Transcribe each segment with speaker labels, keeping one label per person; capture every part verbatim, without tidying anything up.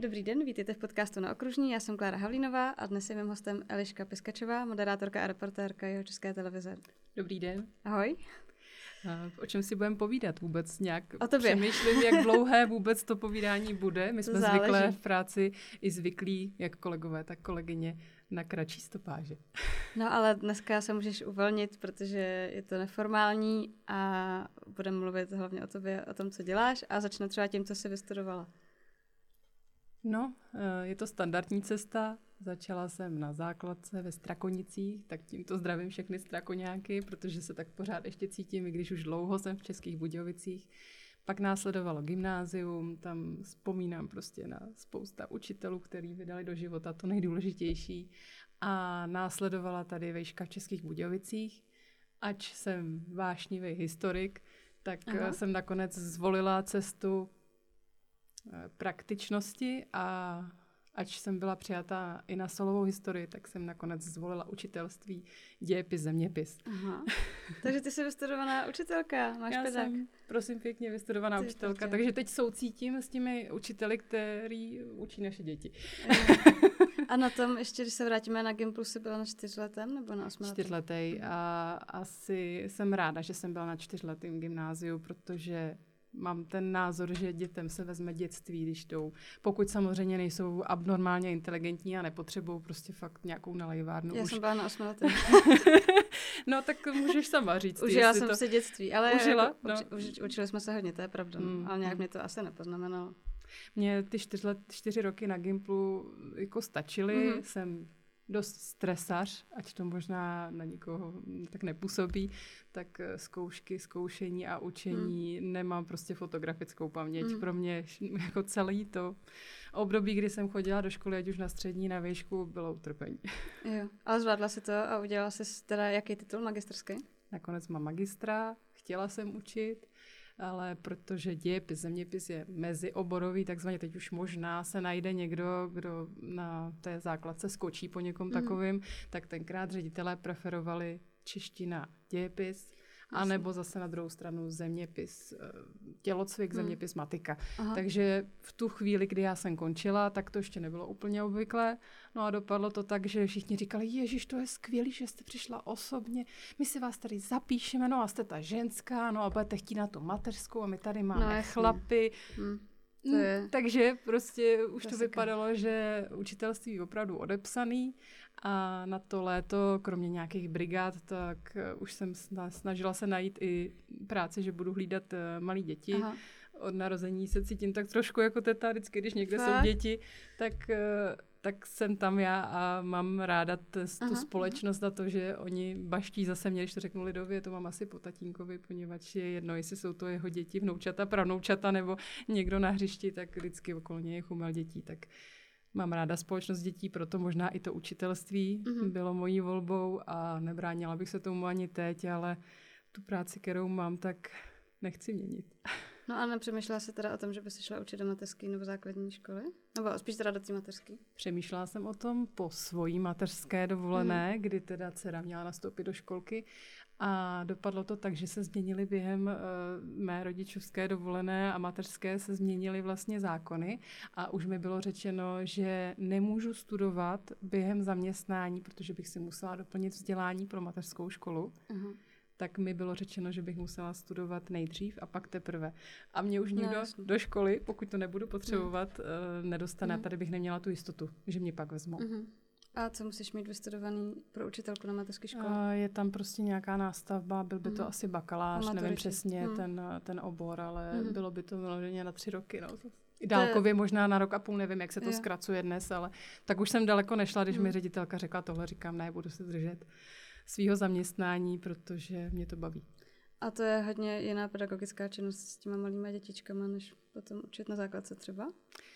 Speaker 1: dobrý den, vítejte v podcastu Na okružní, já jsem Klára Havlínová a dnes je mým hostem Eliška Piskačová, moderátorka a reportérka Jihočeské televize.
Speaker 2: Dobrý den.
Speaker 1: Ahoj.
Speaker 2: A o čem si budeme povídat vůbec? Nějak
Speaker 1: o tobě.
Speaker 2: Přemýšlím, jak dlouhé vůbec to povídání bude. My jsme
Speaker 1: Záleží.
Speaker 2: zvyklé v práci i zvyklí, jak kolegové, tak kolegyně, na kratší stopáže.
Speaker 1: No ale dneska se můžeš uvolnit, protože je to neformální a budeme mluvit hlavně o tobě, o tom, co děláš a začne třeba tím, co jsi vystudovala.
Speaker 2: No, je to standardní cesta. Začala jsem na základce ve Strakonicích, tak tímto zdravím všechny Strakoňáky, protože se tak pořád ještě cítím, i když už dlouho jsem v Českých Budějovicích. Pak následovalo gymnázium, tam vzpomínám prostě na spousta učitelů, který vydali do života to nejdůležitější. A následovala tady vejška v Českých Budějovicích. Ač jsem vášnivý historik, tak Aha. jsem nakonec zvolila cestu praktičnosti a ač jsem byla přijatá i na solovou historii, tak jsem nakonec zvolila učitelství, dějepis, zeměpis. Aha.
Speaker 1: Takže ty jsi vystudovaná učitelka, máš
Speaker 2: Já
Speaker 1: pedák.
Speaker 2: jsem, prosím pěkně, vystudovaná ty učitelka, pěkně. Takže teď soucítím s těmi učiteli, který učí naše děti.
Speaker 1: A na tom ještě, když se vrátíme na Gimplu, jsi byla na čtyřletém nebo na osmiletém?
Speaker 2: Čtyřletej a asi jsem ráda, že jsem byla na čtyřletém gymnáziu, protože mám ten názor, že dětem se vezme dětství, když jdou. Pokud samozřejmě nejsou abnormálně inteligentní a nepotřebují prostě fakt nějakou nalejvárnu.
Speaker 1: Já
Speaker 2: už.
Speaker 1: jsem byla na osmiletém.
Speaker 2: No tak můžeš sama říct.
Speaker 1: Užila jsem
Speaker 2: to...
Speaker 1: si dětství, ale
Speaker 2: Užila?
Speaker 1: Jako,
Speaker 2: No.
Speaker 1: uči, učili jsme se hodně, to je pravda. Mm. Ale nějak mě to asi nepoznamenalo.
Speaker 2: Mně ty čtyři, let, čtyři roky na Gimplu jako stačily. Mm-hmm. Jsem dost stresař, ať to možná na nikoho tak nepůsobí, tak zkoušky, zkoušení a učení hmm. nemám prostě fotografickou paměť. Hmm. Pro mě jako celý to období, kdy jsem chodila do školy, ať už na střední, na výšku, bylo utrpení.
Speaker 1: Jo, ale zvládla si to a udělala jsi teda jaký titul magisterský?
Speaker 2: Nakonec mám magistra, chtěla jsem učit, ale protože dějepis, zeměpis je mezioborový, takzvaně teď už možná se najde někdo, kdo na té základce skočí po někom mm. takovým, tak tenkrát ředitelé preferovali čeština, dějepis, a nebo zase na druhou stranu zeměpis, tělocvik, hmm. zeměpis, matika. Aha. Takže v tu chvíli, kdy já jsem končila, tak to ještě nebylo úplně obvyklé. No a dopadlo to tak, že všichni říkali, ježiš, to je skvělý, že jste přišla osobně, my si vás tady zapíšeme, no a jste ta ženská, no a budete chtít na tu mateřskou a my tady máme no, chlapy. Hmm. To je... Takže prostě už to vypadalo, že učitelství je opravdu odepsaný a na to léto, kromě nějakých brigád, tak už jsem snažila se najít i práci, že budu hlídat malé děti. Aha. Od narození se cítím tak trošku jako teta, vždycky, když někde Fakt? jsou děti, tak, tak jsem tam já a mám ráda t, tu Aha. společnost a to, že oni baští zase mě, když to řeknu lidově, to mám asi po tatínkovi, poněvadž je jedno, jestli jsou to jeho děti, vnoučata, pravnoučata nebo někdo na hřišti, tak vždycky okolo něj je chumel dětí, tak mám ráda společnost dětí, proto možná i to učitelství mm-hmm. bylo mojí volbou a nebránila bych se tomu ani teď, ale tu práci, kterou mám, tak nechci měnit.
Speaker 1: No a nepřemýšlela jsi teda o tom, že by si šla učit do mateřské nebo základní školy? Nebo spíš teda do té mateřské?
Speaker 2: Přemýšlela jsem o tom po svojí mateřské dovolené, mm. kdy teda dcera měla nastoupit do školky a dopadlo to tak, že se změnily během uh, mé rodičovské dovolené a mateřské se změnily vlastně zákony a už mi bylo řečeno, že nemůžu studovat během zaměstnání, protože bych si musela doplnit vzdělání pro mateřskou školu. Mm. Tak mi bylo řečeno, že bych musela studovat nejdřív a pak teprve. A mě už nikdo no, do školy, pokud to nebudu potřebovat, mm. nedostane. Mm. Tady bych neměla tu jistotu, že mě pak vezmou. Mm.
Speaker 1: A co musíš mít vystudovaný pro učitelku na mateřské škole?
Speaker 2: A je tam prostě nějaká nástavba, byl by to mm. asi bakalář, nevím přesně mm. ten, ten obor, ale mm. bylo by to vyloženě na tři roky. No. I dálkově je... možná na rok a půl, nevím, jak se to jo. zkracuje dnes, ale tak už jsem daleko nešla, když mm. mi ředitelka řekla tohle, říkám, ne, budu se držet svýho zaměstnání, protože mě to baví.
Speaker 1: A to je hodně jiná pedagogická činnost s těma malýma dětičkama, než potom učit na základce třeba?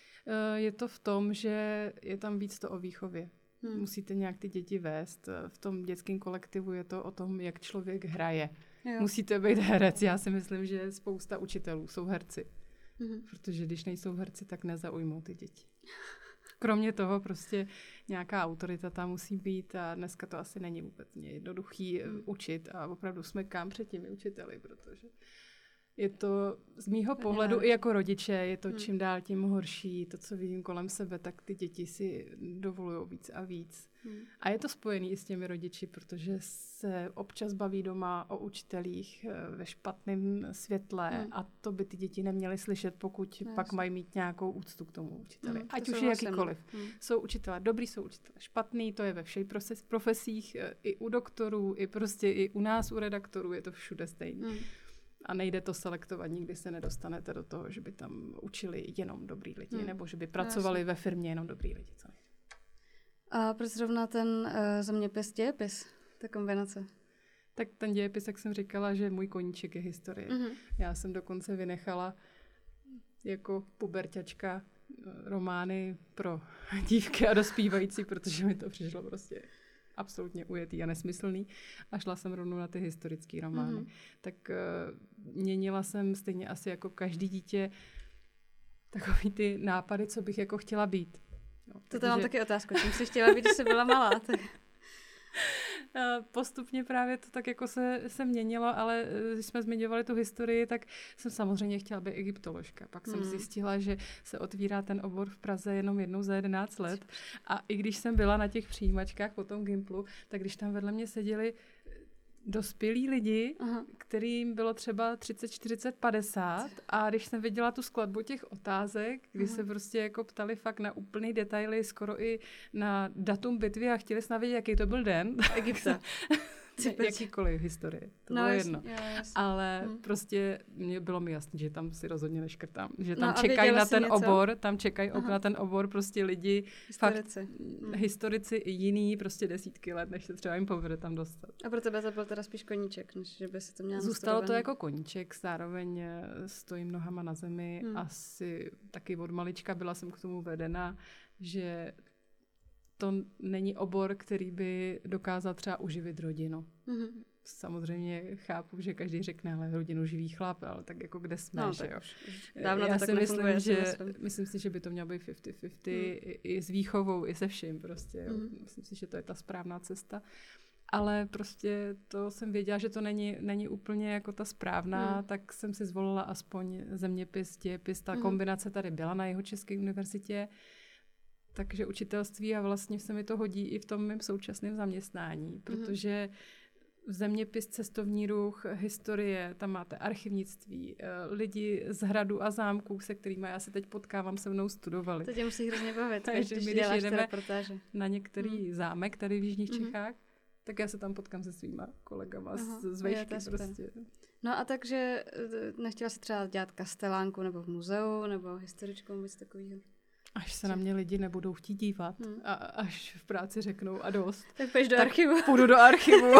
Speaker 2: Je to v tom, že je tam víc to o výchově. Hmm. Musíte nějak ty děti vést. V tom dětském kolektivu je to o tom, jak člověk hraje. Jo. Musíte být herec. Já si myslím, že spousta učitelů jsou herci. Hmm. Protože když nejsou herci, tak nezaujmou ty děti. Kromě toho prostě nějaká autorita tam musí být a dneska to asi není vůbec jednoduchý hmm. učit a opravdu smekám před těmi učiteli, protože je to z mýho pohledu
Speaker 1: náročný.
Speaker 2: i jako rodiče, je to
Speaker 1: hmm.
Speaker 2: čím dál tím horší. To, co vidím kolem sebe, tak ty děti si dovolují víc a víc. Hmm. A je to spojený i s těmi rodiči, protože se občas baví doma o učitelích ve špatném světle hmm. a to by ty děti neměly slyšet, pokud no, pak jasný. mají mít nějakou úctu k tomu učiteli. Hmm, Ať to už je jakýkoliv. Hmm. Jsou učitelé dobrý, jsou učitelé špatný, to je ve všech profesích, i u doktorů, i prostě i u nás, u redaktorů, je to všude stejný. Hmm. A nejde to selektovat, nikdy se nedostanete do toho, že by tam učili jenom dobrý lidi, hmm. nebo že by pracovali no, ve firmě jenom dobrý lidi. Co nejde.
Speaker 1: A proč zrovna ten uh, zeměpis, dějepis, ta kombinace?
Speaker 2: Tak ten dějepis, jak jsem říkala, že můj koníček je historie. Mm-hmm. Já jsem dokonce vynechala jako puberťačka romány pro dívky a dospívající, protože mi to přišlo prostě absolutně ujetý a nesmyslný. A šla jsem rovnou na ty historické romány. Mm-hmm. Tak uh, měnila jsem stejně asi jako každý dítě takový ty nápady, co bych jako chtěla být.
Speaker 1: No, to tam mám taky otázku. Čím jsi chtěla být, když jsi byla malá? Tak...
Speaker 2: Postupně právě to tak jako se, se měnilo, ale když jsme zmiňovali tu historii, tak jsem samozřejmě chtěla být egyptoložka. Pak hmm. jsem zjistila, že se otvírá ten obor v Praze jenom jednou za jedenáct let. A i když jsem byla na těch přijímačkách po tom Gimplu, tak když tam vedle mě seděli dospělí lidi, aha. kterým bylo třeba třicet, čtyřicet, padesát a když jsem viděla tu skladbu těch otázek, kdy aha. se prostě jako ptali fakt na úplný detaily, skoro i na datum bitvy a chtěli snad vědět, jaký to byl den.
Speaker 1: Egypta.
Speaker 2: Jakýkoliv historie. To
Speaker 1: no,
Speaker 2: bylo
Speaker 1: jasný,
Speaker 2: jedno.
Speaker 1: Jo, jasný.
Speaker 2: Ale
Speaker 1: hmm.
Speaker 2: prostě mě bylo mi jasné, že tam si rozhodně neškrtám. Že tam
Speaker 1: no,
Speaker 2: čekají na ten
Speaker 1: něco?
Speaker 2: obor, tam čekají na ten obor prostě lidi,
Speaker 1: historici.
Speaker 2: Fakt, hmm. historici i jiný prostě desítky let, než se třeba jim povede tam dostat.
Speaker 1: A pro tebe to byl teda spíš koníček, než že by si to měla
Speaker 2: Zůstalo to jako koníček, zároveň stojím nohama na zemi. Hmm. Asi taky od malička byla jsem k tomu vedena, že to není obor, který by dokázal třeba uživit rodinu. Mm-hmm. Samozřejmě chápu, že každý řekne, ale rodinu živí chlap, ale tak jako kde jsme,
Speaker 1: no,
Speaker 2: že jo.
Speaker 1: Dávno
Speaker 2: Já
Speaker 1: to
Speaker 2: si
Speaker 1: tak
Speaker 2: myslím,
Speaker 1: nefunguje,
Speaker 2: že,
Speaker 1: myslím.
Speaker 2: myslím si, že by to mělo být padesát na padesát mm. i, i s výchovou, i se vším prostě. Mm. Myslím si, že to je ta správná cesta. Ale prostě to jsem věděla, že to není, není úplně jako ta správná, mm. tak jsem si zvolila aspoň zeměpis, dějepis. Ta mm. kombinace tady byla na Jihočeské univerzitě. Takže učitelství a vlastně se mi to hodí i v tom mém současném zaměstnání, protože v zeměpis, cestovní ruch, historie, tam máte archivnictví, lidi z hradu a zámků, se kterými já se teď potkávám, se mnou studovali.
Speaker 1: To tě musí hrozně bavit,
Speaker 2: takže
Speaker 1: když
Speaker 2: my,
Speaker 1: děláš
Speaker 2: když jdeme
Speaker 1: na
Speaker 2: některý hmm. zámek tady v Jižních hmm. Čechách, tak já se tam potkám se svýma kolegama Aha, z, z vejšky prostě.
Speaker 1: No a takže nechtěla si třeba dělat kastelánku nebo v muzeu, nebo historičkou, nebo něco takového?
Speaker 2: Až se na mě lidi nebudou chtít dívat hmm. a až v práci řeknou a dost.
Speaker 1: Tak půjdeš do
Speaker 2: tak
Speaker 1: archivu.
Speaker 2: Půjdu do archivu.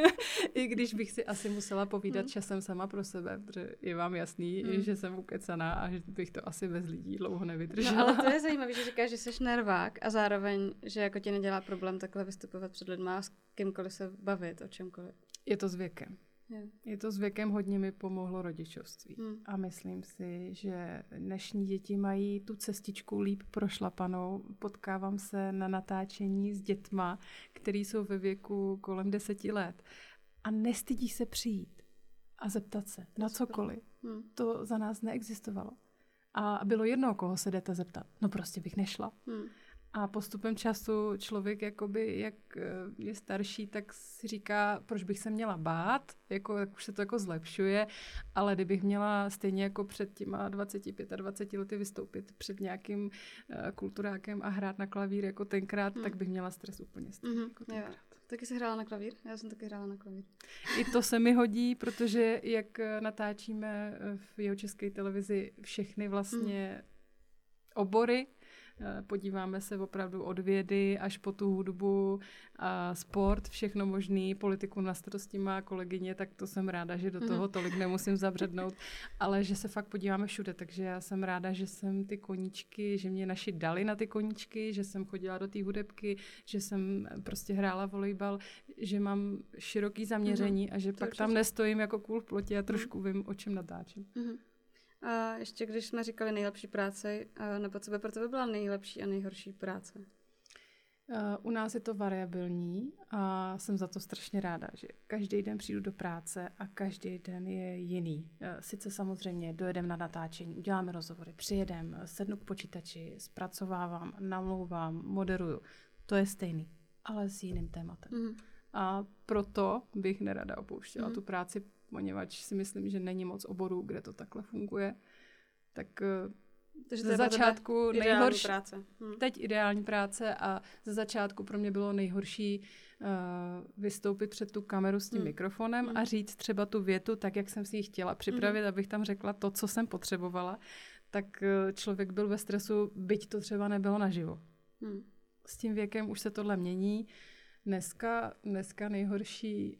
Speaker 2: I když bych si asi musela povídat hmm. časem sama pro sebe, protože je vám jasný, hmm. že jsem ukecaná a že bych to asi bez lidí dlouho nevydržela.
Speaker 1: No ale to je zajímavé, že říkáš, že jsi nervák a zároveň, že jako ti nedělá problém takhle vystupovat před lidma a s kýmkoliv se bavit o čemkoliv.
Speaker 2: Je to s věkem.
Speaker 1: Je.
Speaker 2: Je to s věkem, hodně mi pomohlo rodičovství. Hmm. A myslím si, že dnešní děti mají tu cestičku líp prošlapanou. Potkávám se na natáčení s dětma, který jsou ve věku kolem deseti let. A nestydí se přijít a zeptat se na cokoliv. Hmm. To za nás neexistovalo. A bylo jedno, koho se jdete zeptat. No prostě bych nešla. Hmm. A postupem času člověk, jakoby, jak je starší, tak si říká, proč bych se měla bát, jako, jak už se to jako zlepšuje, ale kdybych měla stejně jako před těma dvaceti, dvaceti pěti lety vystoupit před nějakým uh, kulturákem a hrát na klavír jako tenkrát, hmm. tak bych měla stres úplně stejně mm-hmm. jako tenkrát. Jo.
Speaker 1: Taky jsi hrála na klavír? Já jsem taky hrála na klavír.
Speaker 2: I to se mi hodí, protože jak natáčíme v Jihočeské televizi všechny vlastně hmm. obory, podíváme se opravdu od vědy až po tu hudbu, a sport, všechno možný, politiku na starosti má kolegyně, tak to jsem ráda, že do toho tolik nemusím zabřednout, ale že se fakt podíváme všude, takže já jsem ráda, že jsem ty koníčky, že mě naši dali na ty koníčky, že jsem chodila do té hudebky, že jsem prostě hrála volejbal, že mám široký zaměření a že to pak určitě. Tam nestojím jako kůl v plotě a trošku vím, o čem natáčím.
Speaker 1: A ještě když jsme říkali nejlepší práce, nebo co by pro tebe byla nejlepší a nejhorší práce?
Speaker 2: Uh, u nás je to variabilní a jsem za to strašně ráda, že každý den přijdu do práce a každý den je jiný. Uh, sice samozřejmě dojedeme na natáčení, uděláme rozhovory, přijedem, sednu k počítači, zpracovávám, namlouvám, moderuju. To je stejný, ale s jiným tématem. Mm. A proto bych nerada opouštěla mm. tu práci, poněvadž si myslím, že není moc oborů, kde to takhle funguje. Tak uh,
Speaker 1: Takže
Speaker 2: ze začátku nejhorší,
Speaker 1: práce. Hm.
Speaker 2: teď ideální práce a ze začátku pro mě bylo nejhorší uh, vystoupit před tu kameru s tím hm. mikrofonem hm. a říct třeba tu větu tak, jak jsem si ji chtěla připravit, hm. abych tam řekla to, co jsem potřebovala, tak uh, člověk byl ve stresu, byť to třeba nebylo naživo. Hm. S tím věkem už se tohle mění. Dneska, dneska nejhorší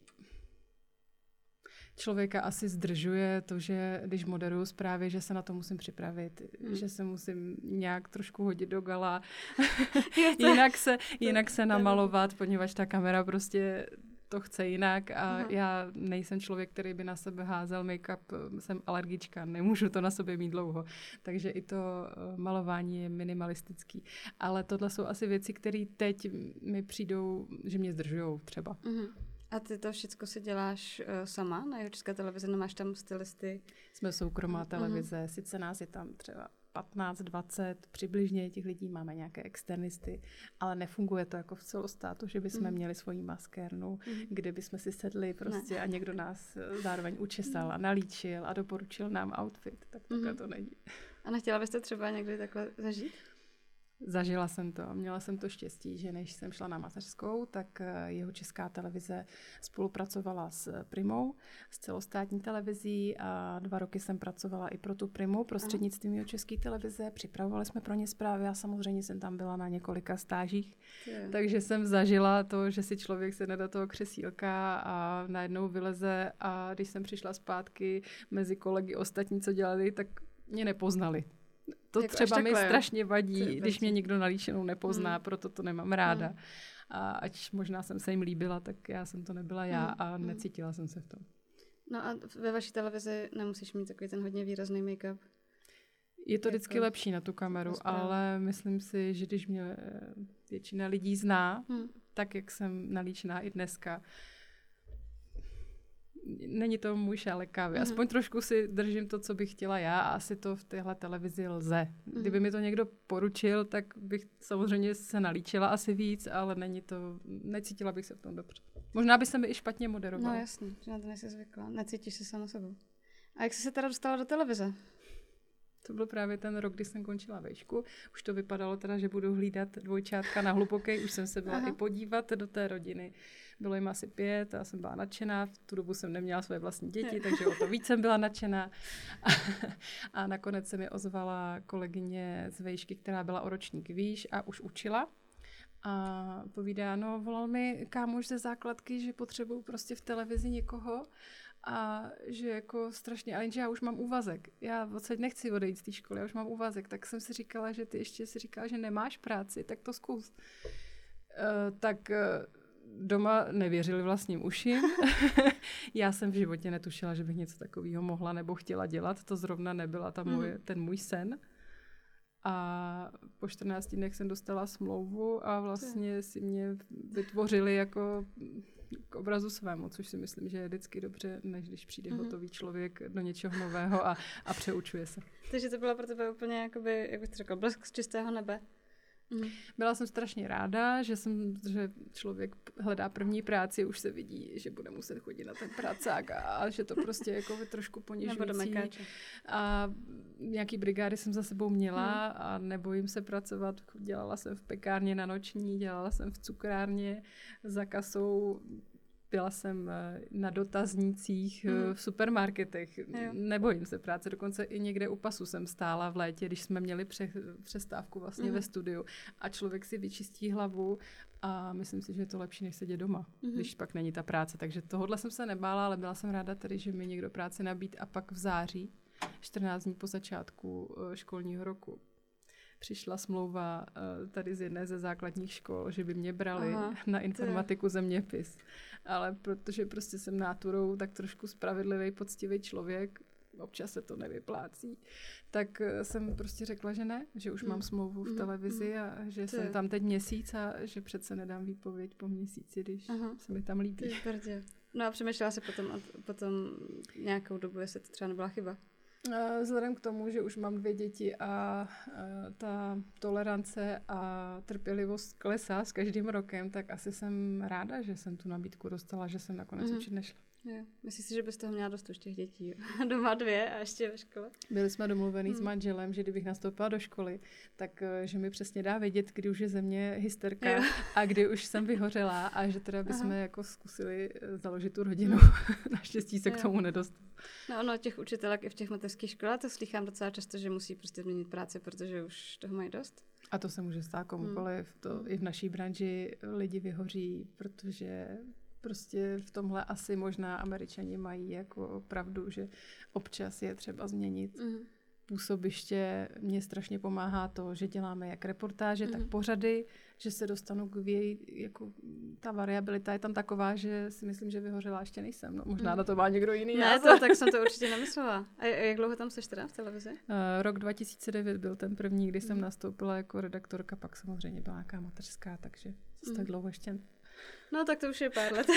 Speaker 2: člověka asi zdržuje to, že když moderuju zprávy, že se na to musím připravit, mm. že se musím nějak trošku hodit do gala, jinak se, jinak se namalovat, poněvadž ta kamera prostě to chce jinak a Aha. já nejsem člověk, který by na sebe házel make-up, jsem alergička, nemůžu to na sobě mít dlouho, takže i to malování je minimalistický. Ale tohle jsou asi věci, které teď mi přijdou, že mě zdržujou třeba.
Speaker 1: Mhm. A ty to všechno si děláš uh, sama na Jihočeské televizi, nemáš tam stylisty?
Speaker 2: Jsme soukromá televize, uh-huh. sice nás je tam třeba patnáct dvacet, přibližně těch lidí máme nějaké externisty, ale nefunguje to jako v celostátu, že bychom uh-huh. měli svoji maskérnu, uh-huh. kde bychom si sedli prostě ne. a někdo nás zároveň učesal a nalíčil a doporučil nám outfit, tak takhle uh-huh. to není.
Speaker 1: A nechtěla byste třeba někdy takhle zažít?
Speaker 2: Zažila jsem to. Měla jsem to štěstí, že než jsem šla na mateřskou, tak Jihočeská televize spolupracovala s Primou, s celostátní televizí a dva roky jsem pracovala i pro tu Primu prostřednictvím Jihočeské televize. Připravovali jsme pro ně zprávy a samozřejmě jsem tam byla na několika stážích. Je. Takže jsem zažila to, že si člověk sedne do toho křesílka a najednou vyleze a když jsem přišla zpátky mezi kolegy ostatní, co dělali, tak mě nepoznali. To jako třeba mi strašně vadí, když mě někdo nalíčenou nepozná, hmm. proto to nemám ráda. Hmm. A ať možná jsem se jim líbila, tak já jsem to nebyla já hmm. a necítila jsem se v tom.
Speaker 1: No a ve vaší televizi nemusíš mít takový ten hodně výrazný make-up?
Speaker 2: Je to jako vždycky lepší na tu kameru, ale myslím si, že když mě většina lidí zná, hmm. tak jak jsem nalíčená i dneska, není to můj šálek kávy. Aspoň mm. trošku si držím to, co bych chtěla já a asi to v téhle televizi lze. Mm. Kdyby mi to někdo poručil, tak bych samozřejmě se nalíčila asi víc, ale není to, necítila bych se v tom dobře. Možná by se mi i špatně moderovala.
Speaker 1: No jasně, že na to nejsi zvykla. Necítíš se sama sebou. A jak jsi se teda dostala do televize?
Speaker 2: To byl právě ten rok, kdy jsem končila vejšku. Už to vypadalo teda, že budu hlídat dvojčátka na Hlubokej. Už jsem se byla Aha. i podívat do té rodiny. Bylo jim asi pět a já jsem byla nadšená. V tu dobu jsem neměla své vlastní děti, takže o to víc jsem byla nadšená. A, a nakonec se mi ozvala kolegyně z vejšky, která byla o ročník výš a už učila. A povídá, no volal mi kámoš ze základky, že potřebuju prostě v televizi někoho a že jako strašně, ale jenže já už mám úvazek. Já odsaď nechci odejít z té školy, já už mám úvazek. Tak jsem si říkala, že ty ještě si říkala, že nemáš práci, tak to zkus. Uh, tak uh, doma nevěřili vlastním uším. Já jsem v životě netušila, že bych něco takového mohla nebo chtěla dělat. To zrovna nebyla ta moje, mm. ten můj sen. A po čtrnácti dnech jsem dostala smlouvu a vlastně si mě vytvořili jako k obrazu svému, což si myslím, že je vždycky dobře, než když přijde mm-hmm. hotový člověk do něčeho nového a, a přeučuje se.
Speaker 1: Takže to bylo pro tebe úplně, jakoby, jak bych to řekla, blesk z čistého nebe.
Speaker 2: Mm. Byla jsem strašně ráda, že, jsem, že člověk hledá první práci, už se vidí, že bude muset chodit na ten pracák a, a že to prostě jako trošku ponižující. A nějaký brigády jsem za sebou měla mm. a nebojím se pracovat. Dělala jsem v pekárně na noční, dělala jsem v cukrárně za kasou, byla jsem na dotaznících mm. v supermarketech. Jo. Nebojím se práce, dokonce i někde u pasu jsem stála v létě, když jsme měli pře- přestávku vlastně mm. ve studiu a člověk si vyčistí hlavu a myslím si, že je to lepší, než sedět doma, mm. když pak není ta práce. Takže tohodle jsem se nebála, ale byla jsem ráda tady, že mi někdo práci nabídl a pak v září, čtrnáct dní po začátku školního roku, přišla smlouva tady z jedné ze základních škol, že by mě brali Aha, na informatiku zeměpis. Ale protože prostě jsem náturou tak trošku spravedlivý, poctivý člověk, občas se to nevyplácí, tak jsem prostě řekla, že ne, že už hmm. mám smlouvu v televizi hmm. a že to jsem je. tam teď měsíc a že přece nedám výpověď po měsíci, když Aha. se mi tam líbí.
Speaker 1: No a přemýšlela se potom, potom nějakou dobu, jestli to třeba nebyla chyba.
Speaker 2: Vzhledem k tomu, že už mám dvě děti a ta tolerance a trpělivost klesá s každým rokem, tak asi jsem ráda, že jsem tu nabídku dostala, že jsem nakonec mm. učit nešla.
Speaker 1: Jo. Myslíš si, že bys toho měla dost už těch dětí? Doma dvě a ještě ve škole?
Speaker 2: Byli jsme domluvený hmm. s manželem, že kdybych nastoupila do školy, tak že mi přesně dá vědět, kdy už je ze mě hysterka jo. a kdy už jsem vyhořela a že teda bychom Aha. jako zkusili založit tu rodinu. Naštěstí se jo. k tomu nedostalo.
Speaker 1: No ono, těch učitelek i v těch mateřských školách to slychám docela často, že musí prostě změnit práci, protože už toho mají dost.
Speaker 2: A to se může stát komukoliv. Hmm. To i v naší branži lidi vyhoří, protože prostě v tomhle asi možná Američani mají jako pravdu, že občas je třeba změnit mm. působiště. Mně strašně pomáhá to, že děláme jak reportáže, mm. tak pořady, že se dostanu k věj, jako ta variabilita je tam taková, že si myslím, že vyhořela ještě nejsem. No, možná mm. na to má někdo jiný.
Speaker 1: Ne, to, tak jsem to určitě nemyslela. A jak dlouho tam seš teda v televizi? Uh,
Speaker 2: rok dva tisíce devět byl ten první, kdy mm. jsem nastoupila jako redaktorka, pak samozřejmě byla nějaká mateřská, takže mm. tak dlouho ještě.
Speaker 1: No tak to už je pár let.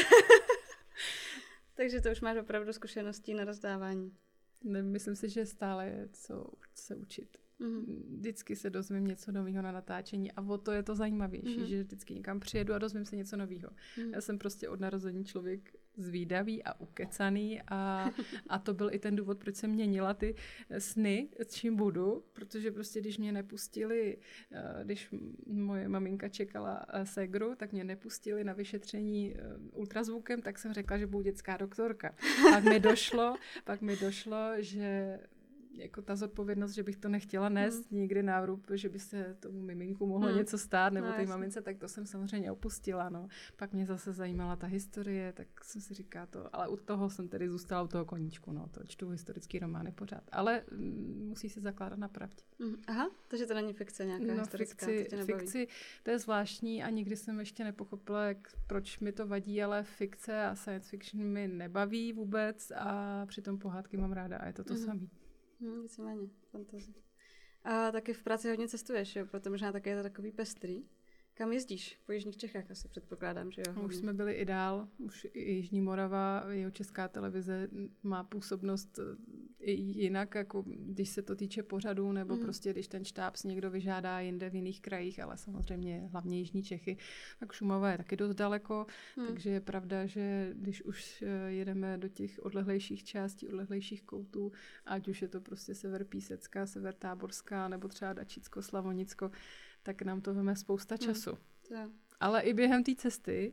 Speaker 1: Takže to už máš opravdu zkušeností na rozdávání.
Speaker 2: Ne, myslím si, že stále je co se učit. Mm-hmm. Vždycky se dozvím něco nového na natáčení a o to je to zajímavější, mm-hmm. že vždycky někam přijedu a dozvím se něco nového. Mm-hmm. Já jsem prostě od narození člověk zvídavý a ukecaný a, a to byl i ten důvod, proč jsem měnila ty sny, s čím budu, protože prostě když mě nepustili, když moje maminka čekala ségru, tak mě nepustili na vyšetření ultrazvukem, tak jsem řekla, že budu dětská doktorka. Pak mi došlo, pak mi došlo, že jako ta zodpovědnost, že bych to nechtěla nést mm. nikdy návrub, že by se tomu miminku mohlo mm. něco stát, nebo no, té mamince, tak to jsem samozřejmě opustila, no. Pak mě zase zajímala ta historie, tak jsem si říká to, ale u toho jsem tedy zůstala u toho koníčku, no, to čtu historický romány pořád, ale mm, musí se zakládat na pravdě.
Speaker 1: Mm. Aha, takže to není fikce nějaká
Speaker 2: no,
Speaker 1: historická,
Speaker 2: fikci,
Speaker 1: to tě nebaví.
Speaker 2: Fikci, to je zvláštní a nikdy jsem ještě nepochopila, jak, proč mi to vadí, ale fikce a science fiction mi nebaví vůbec a přitom pohádky mám ráda a je to to mm. samé.
Speaker 1: Hmm, víceméně, fantazie. A taky v práci hodně cestuješ, jo? Proto možná taky je to takový pestrý. Kam jezdíš? Po jižních Čechách asi předpokládám, že jo?
Speaker 2: Už jsme byli i dál, už i Jižní Morava, jeho Česká televize má působnost i jinak, jako když se to týče pořadů, nebo mm. prostě když ten štáb si někdo vyžádá jinde v jiných krajích, ale samozřejmě hlavně Jižní Čechy, tak Šumava je taky dost daleko, mm. takže je pravda, že když už jedeme do těch odlehlejších částí, odlehlejších koutů, ať už je to prostě sever Písecka, sever Táborská, nebo třeba Dačicko, Slavonicko, tak nám to veme spousta času. Hmm, ale i během té cesty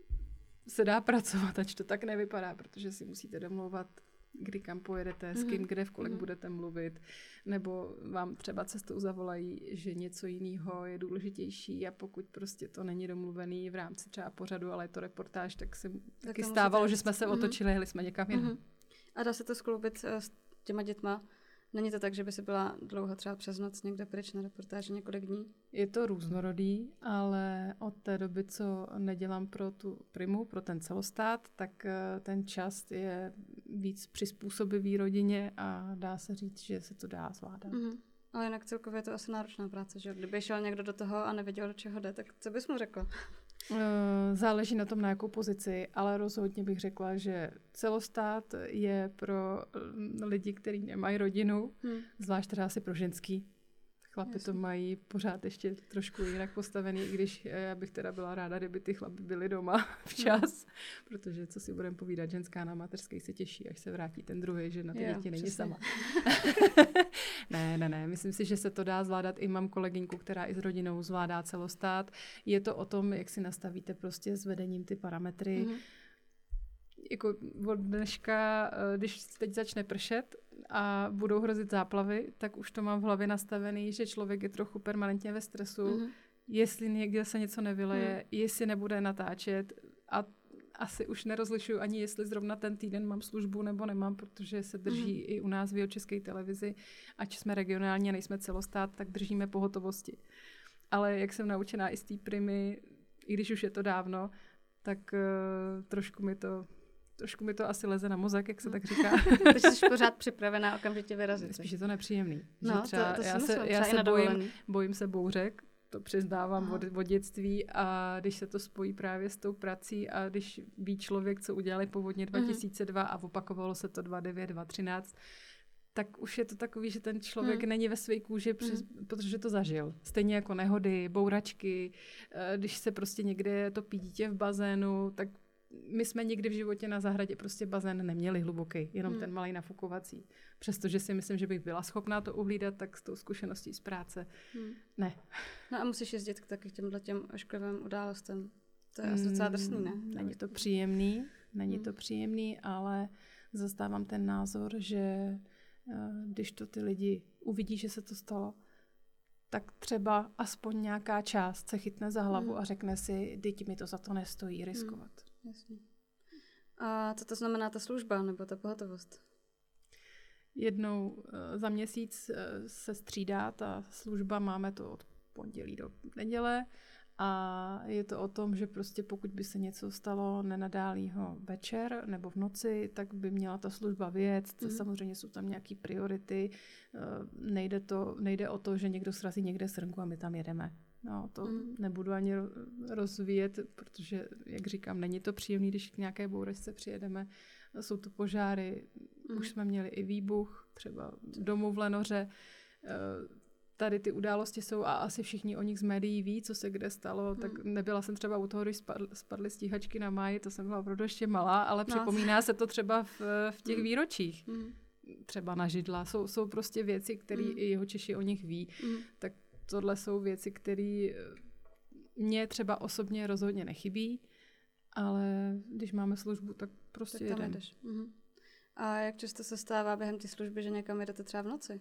Speaker 2: se dá pracovat, ač to tak nevypadá, protože si musíte domlouvat, kdy kam pojedete, s kým, kde, v kolik mm. budete mluvit, nebo vám třeba cestou zavolají, že něco jiného je důležitější a pokud prostě to není domluvený v rámci třeba pořadu, ale je to reportáž, tak se tak taky stávalo, že jsme se otočili, jeli jsme někam jinam. Mm.
Speaker 1: A dá se to skloubit s těma dětma? Není to tak, že by si byla dlouho třeba přes noc někde pryč na reportáži několik dní?
Speaker 2: Je to různorodý, ale od té doby, co nedělám pro tu primu, pro ten celostát, tak ten čas je víc přizpůsobivý rodině a dá se říct, že se to dá zvládat. Mm-hmm.
Speaker 1: Ale jinak celkově je to asi náročná práce, že? Kdyby šel někdo do toho a nevěděl, do čeho jde, tak co bys mu řekla?
Speaker 2: Záleží na tom, na jakou pozici, ale rozhodně bych řekla, že celostát je pro lidi, kteří nemají rodinu, hmm. zvlášť teda asi pro ženský. Chlapi Jasně. to mají pořád ještě trošku jinak postavený, i když já bych teda byla ráda, kdyby ty chlapi byli doma včas, hmm. protože co si budeme povídat, ženská na mateřské se těší, až se vrátí ten druhý, že na ty jo, děti není přesně. sama. ne, ne, ne, myslím si, že se to dá zvládat. I mám kolegyňku, která i s rodinou zvládá celostát. Je to o tom, jak si nastavíte prostě s vedením ty parametry. Hmm. Jako od dneška, když teď začne pršet a budou hrozit záplavy, tak už to mám v hlavě nastavený, že člověk je trochu permanentně ve stresu, mm-hmm. jestli někde se něco nevyleje, mm. jestli nebude natáčet a asi už nerozlišuju ani, jestli zrovna ten týden mám službu nebo nemám, protože se drží mm. i u nás v České televizi, ať jsme regionálně, nejsme celostát, tak držíme pohotovosti. Ale jak jsem naučená i z té primy, i když už je to dávno, tak uh, trošku mi to trošku mi to asi leze na mozek, jak se tak říká.
Speaker 1: Takže jsi pořád připravená okamžitě vyrazit.
Speaker 2: Spíš je to nepříjemný.
Speaker 1: No,
Speaker 2: třeba
Speaker 1: to, to
Speaker 2: já se,
Speaker 1: myslím,
Speaker 2: já se
Speaker 1: bojím,
Speaker 2: bojím, bojím se bouřek, to přiznávám od, od dětství a když se to spojí právě s tou prací a když ví člověk, co udělali povodně dva tisíce dva a opakovalo se to dva tisíce devět, dva tisíce třináct, tak už je to takový, že ten člověk hmm. není ve své kůži, přes, hmm. protože to zažil. Stejně jako nehody, bouračky, když se prostě někde topí dítě v bazénu, tak my jsme nikdy v životě na zahradě prostě bazén neměli hluboký, jenom hmm. ten malý nafukovací. Přestože si myslím, že bych byla schopná to uhlídat, tak s tou zkušeností z práce hmm. ne.
Speaker 1: No a musíš jezdit k taky těmhle těm ošklivým událostem. To je asi docela drsný, ne?
Speaker 2: Není to příjemný, není hmm. to příjemný, ale zastávám ten názor, že když to ty lidi uvidí, že se to stalo, tak třeba aspoň nějaká část se chytne za hlavu hmm. a řekne si, teď mi to za to nestojí riskovat.
Speaker 1: Hmm. Jasně. A co to znamená ta služba nebo ta pohotovost?
Speaker 2: Jednou uh, za měsíc uh, se střídá ta služba, máme to od pondělí do neděle a je to o tom, že prostě pokud by se něco stalo nenadálýho večer nebo v noci, tak by měla ta služba vyjet. Mm. Samozřejmě jsou tam nějaké priority. Uh, nejde, to, nejde o to, že někdo srazí někde srnku a my tam jedeme. No, to mm. nebudu ani rozvíjet, protože, jak říkám, není to příjemné, když k nějaké bouračce přijedeme. Jsou to požáry, mm. už jsme měli i výbuch, třeba domů v Lenoře. Tady ty události jsou a asi všichni o nich z médií ví, co se kde stalo. Mm. Tak nebyla jsem třeba u toho, když spadly, spadly stíhačky na máji, to jsem byla opravdu ještě malá, ale no. připomíná se to třeba v, v těch mm. výročích. Mm. Třeba na židla. Jsou, jsou prostě věci, které mm. i jeho Češi o nich ví. Mm. Tak tohle jsou věci, které mě třeba osobně rozhodně nechybí, ale když máme službu, tak prostě tak jedem.
Speaker 1: Mhm. A jak často se stává během té služby, že někam jedete třeba v noci?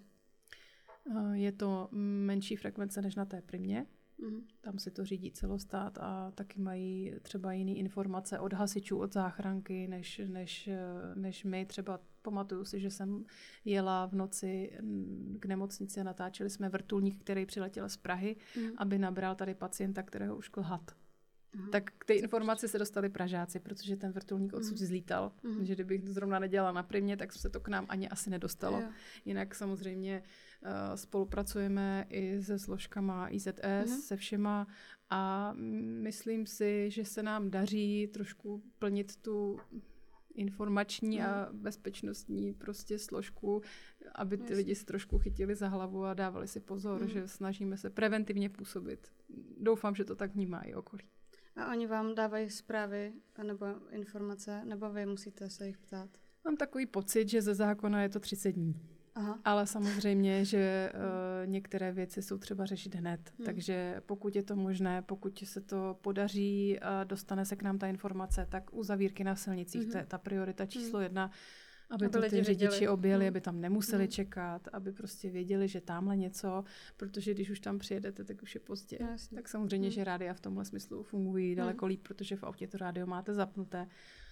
Speaker 2: Je to menší frekvence než na té primě.
Speaker 1: Mhm.
Speaker 2: Tam si to řídí celostát a taky mají třeba jiné informace od hasičů, od záchranky, než, než, než my. Třeba pamatuju si, že jsem jela v noci k nemocnici a natáčeli jsme vrtulník, který přiletěl z Prahy, mm. aby nabral tady pacienta, kterého uškl had. Mm. Tak k té informaci se dostali Pražáci, protože ten vrtulník odsud mm. zlítal. Mm. Že kdybych zrovna nedělala na primě, tak se to k nám ani asi nedostalo. Jo. Jinak samozřejmě uh, spolupracujeme i se složkama I Z S, mm. se všema a myslím si, že se nám daří trošku plnit tu informační mm. a bezpečnostní prostě složku, aby ty Jasně. lidi si trošku chytili za hlavu a dávali si pozor, mm. že snažíme se preventivně působit. Doufám, že to tak vnímá i okolí.
Speaker 1: A oni vám dávají zprávy nebo informace, nebo vy musíte se jich ptát?
Speaker 2: Mám takový pocit, že ze zákona je to třicet dní.
Speaker 1: Aha.
Speaker 2: Ale samozřejmě, že uh, některé věci jsou třeba řešit hned. Hmm. Takže pokud je to možné, pokud se to podaří a dostane se k nám ta informace, tak uzavírky na silnicích, hmm. to je ta priorita číslo hmm. jedna, aby, aby to ty řidiči objeli, hmm. aby tam nemuseli hmm. čekat, aby prostě věděli, že tamhle něco, protože když už tam přijedete, tak už je pozdě. Jasně. Tak samozřejmě, hmm. že rádia v tomhle smyslu fungují daleko hmm. líp, protože v autě to rádio máte zapnuté.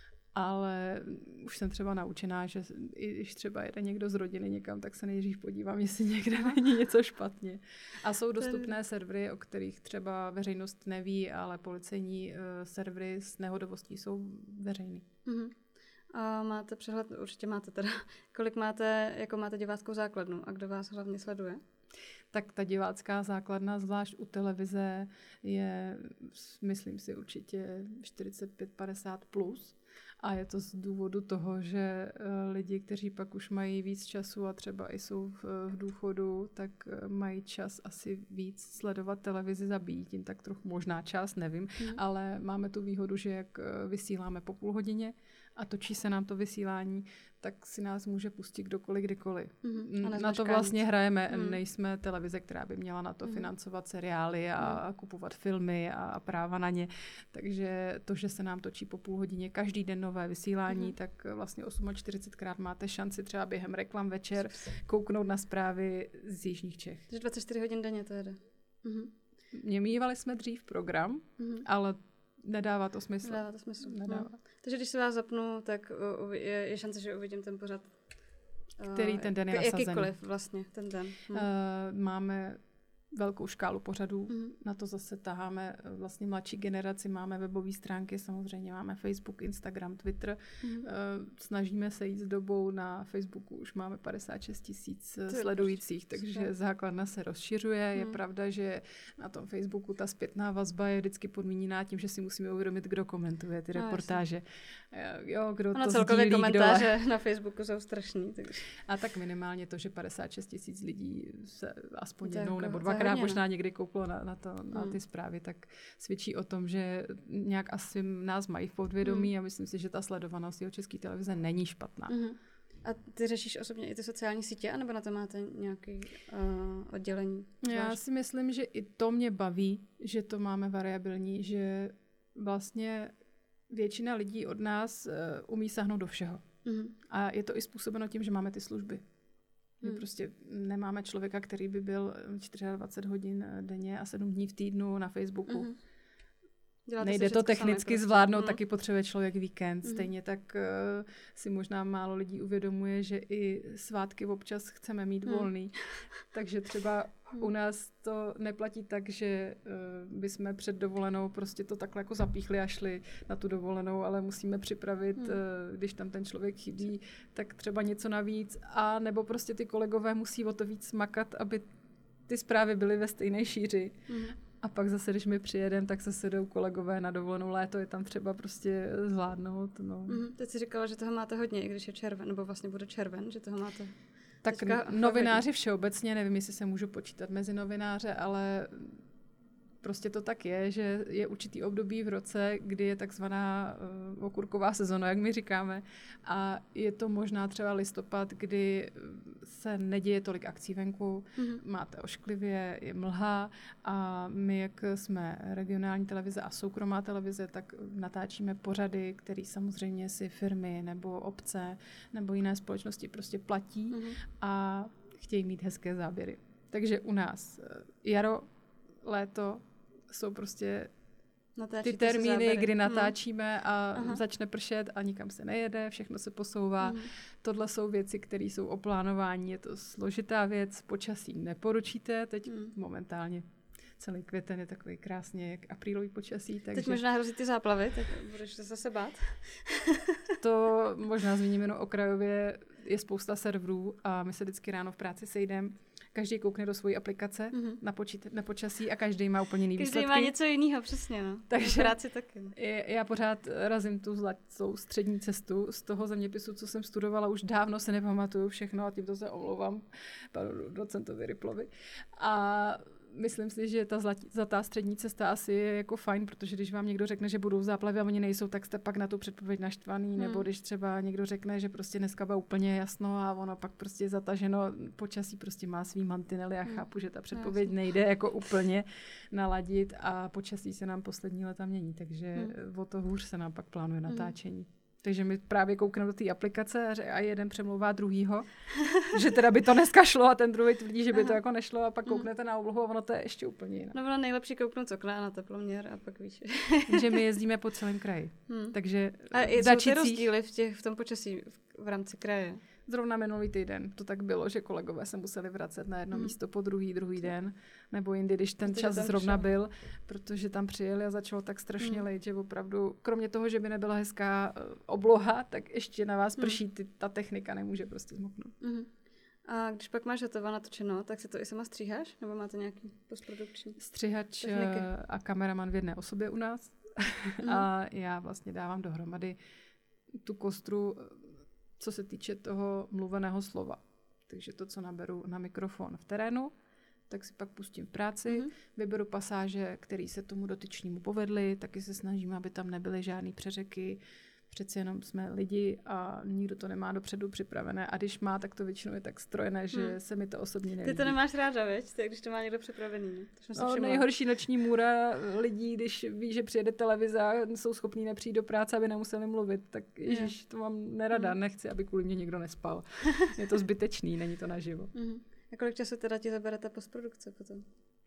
Speaker 2: Ale už jsem třeba naučená, že i když třeba jede někdo z rodiny někam, tak se nejdřív podívám, jestli někde není něco špatně. A jsou dostupné servery, o kterých třeba veřejnost neví, ale policejní uh, servery s nehodovostí jsou veřejný.
Speaker 1: Uh-huh. A máte přehled, určitě máte teda, kolik máte, jako máte diváckou základnu a kdo vás hlavně sleduje?
Speaker 2: Tak ta divácká základna, zvlášť u televize, je, myslím si, určitě čtyřicet pět padesát plus. A je to z důvodu toho, že lidi, kteří pak už mají víc času a třeba i jsou v, v důchodu, tak mají čas asi víc sledovat televizi, zabíjí tím tak trochu možná čas, nevím, mm. ale máme tu výhodu, že jak vysíláme po půl hodině a točí se nám to vysílání, tak si nás může pustit kdokoliv, kdykoliv. Mm. Na to vlastně hrajeme. Mm. Nejsme televize, která by měla na to mm. financovat seriály a mm. kupovat filmy a práva na ně. Takže to, že se nám točí po půl hodině každý den nové vysílání, mm. tak vlastně čtyřicetosmkrát máte šanci třeba během reklam večer kouknout na zprávy z jižních Čech.
Speaker 1: Takže dvacet čtyři hodin denně to jede. Mm.
Speaker 2: Mívali jsme dřív program, mm. ale nedává to smysl.
Speaker 1: Nedává to smysl.
Speaker 2: Nedává.
Speaker 1: Hmm. Takže když se vás zapnu, tak uh, je, je šance, že uvidím ten pořad.
Speaker 2: Uh, Který ten den je nasazený.
Speaker 1: Jakýkoliv vlastně ten den. Hmm.
Speaker 2: Uh, máme velkou škálu pořadů.
Speaker 1: Mm.
Speaker 2: Na to zase taháme vlastně mladší generaci, máme webové stránky, samozřejmě máme Facebook, Instagram, Twitter. Mm. Uh, snažíme se jít s dobou, na Facebooku už máme padesát šest tisíc sledujících, takže super. Základna se rozšiřuje. Mm. Je pravda, že na tom Facebooku ta zpětná vazba je vždycky podmíněná tím, že si musíme uvědomit, kdo komentuje ty reportáže. No, jo, kdo
Speaker 1: ono
Speaker 2: to
Speaker 1: celkově
Speaker 2: sdílí,
Speaker 1: komentáře kdo... na Facebooku jsou strašný. Takže...
Speaker 2: A tak minimálně to, že padesát šest tisíc lidí se aspoň jednou nebo dvakrát možná někdy kouklo na, na, to, na ty zprávy, tak svědčí o tom, že nějak asi nás mají v podvědomí hmm. a myslím si, že ta sledovanost jeho České televize není špatná.
Speaker 1: Hmm. A ty řešíš osobně i ty sociální sítě, anebo na to máte nějaké uh, oddělení?
Speaker 2: Já zvlášť? si myslím, že i to mě baví, že to máme variabilní, že vlastně většina lidí od nás uh, umí sáhnout do všeho. Hmm. A je to i způsobeno tím, že máme ty služby. My hmm. prostě nemáme člověka, který by byl dvacet čtyři hodin denně a sedm dní v týdnu na Facebooku. Hmm. Nejde to technicky prostě. zvládnout, hmm. taky potřebuje člověk víkend. Hmm. Stejně tak uh, si možná málo lidí uvědomuje, že i svátky občas chceme mít hmm. volný. Takže třeba hmm. u nás to neplatí tak, že uh, bychom před dovolenou prostě to takhle jako zapíchli a šli na tu dovolenou, ale musíme připravit, hmm. uh, když tam ten člověk chybí, tak třeba něco navíc. A nebo prostě ty kolegové musí o to víc makat, aby ty zprávy byly ve stejné šíři. Hmm. A pak zase, když my přijedeme, tak se sedou kolegové na dovolenou, léto je tam třeba prostě zvládnout. No.
Speaker 1: Mm, teď jsi říkala, že toho máte hodně, i když je červen, nebo vlastně bude červen, že toho máte...
Speaker 2: Tak novináři hodně. Všeobecně, nevím, jestli se můžu počítat mezi novináře, ale prostě to tak je, že je určitý období v roce, kdy je takzvaná uh, okurková sezona, jak my říkáme. A je to možná třeba listopad, kdy se neděje tolik akcí venku, mm-hmm. máte ošklivě, je mlha a my, jak jsme regionální televize a soukromá televize, tak natáčíme pořady, které samozřejmě si firmy nebo obce nebo jiné společnosti prostě platí mm-hmm. a chtějí mít hezké záběry. Takže u nás jaro, léto jsou prostě Natáčíte ty termíny, kdy natáčíme hmm. a Aha. začne pršet a nikam se nejede, všechno se posouvá. Hmm. Tohle jsou věci, které jsou o plánování. Je to složitá věc, počasí neporučíte. Teď hmm. momentálně celý květen je takový krásně jak aprílový počasí. Takže...
Speaker 1: Teď možná hrozí ty záplavy, tak budeš se zase bát.
Speaker 2: To možná zmíním jenom okrajově, je spousta serverů a my se vždycky ráno v práci sejdeme. Každý koukne do svojí aplikace mm-hmm. na, počít, na počasí a každý má úplně jiný výsledky.
Speaker 1: Každý má něco jiného, přesně. No. Takže práci taky.
Speaker 2: Je, já pořád razím tu zlatou střední cestu z toho zeměpisu, co jsem studovala, už dávno se nepamatuju všechno a tímto se omlouvám panu docentovi Riplovi. A myslím si, že ta zlatá střední cesta asi je jako fajn, protože když vám někdo řekne, že budou záplavy a oni nejsou, tak jste pak na tu předpověď naštvaný, hmm. nebo když třeba někdo řekne, že prostě dneska bude úplně jasno a ono pak prostě je zataženo, počasí prostě má svý mantinely a hmm. chápu, že ta předpověď Jasně. nejde jako úplně naladit a počasí se nám poslední leta mění, takže hmm. o to hůř se nám pak plánuje natáčení. Hmm. Takže my právě koukneme do té aplikace a jeden přemlouvá druhýho, že teda by to dneska šlo a ten druhý tvrdí, že by Aha. to jako nešlo a pak kouknete na oblohu a ono to je ještě úplně jinak.
Speaker 1: No bylo nejlepší kouknout z okna na teploměr a pak víš.
Speaker 2: Že my jezdíme po celém kraji. Hmm. Takže
Speaker 1: a jsou ty rozdíly v, těch, v tom počasí v, v rámci kraje?
Speaker 2: Zrovna minulý týden to tak bylo, že kolegové se museli vracet na jedno hmm. místo po druhý, druhý den, nebo jindy, když ten protože čas zrovna šel. byl, protože tam přijeli a začalo tak strašně hmm. lejt, že opravdu, kromě toho, že by nebyla hezká obloha, tak ještě na vás prší, ty, ta technika nemůže prostě zmoknout. Hmm.
Speaker 1: A když pak máš hotovo natočeno, tak se to i sama stříháš? Nebo máte nějaký postprodukční
Speaker 2: střihač techniky? A kameraman v jedné osobě u nás. Hmm. A já vlastně dávám dohromady tu kostru, co se týče toho mluveného slova. Takže to, co naberu na mikrofon v terénu, tak si pak pustím v práci, mm-hmm. vyberu pasáže, které se tomu dotyčnímu povedly, taky se snažím, aby tam nebyly žádný přeřeky. Přeci jenom jsme lidi a nikdo to nemá dopředu připravené. A když má, tak to většinou je tak strojené, že hmm. se mi to osobně nelíbí.
Speaker 1: Ty to nemáš ráda, veď? Tak když to má někdo připravený. Ne? To
Speaker 2: no, nejhorší noční můra lidí, když ví, že přijede televize a jsou schopní nepřijít do práce, aby nemuseli mluvit, tak ježiš, to mám nerada. Hmm. Nechci, aby kvůli mě někdo nespal. Je to zbytečný, není to naživo.
Speaker 1: Hmm. A kolik času teda ti zabere ta postprodukce potom?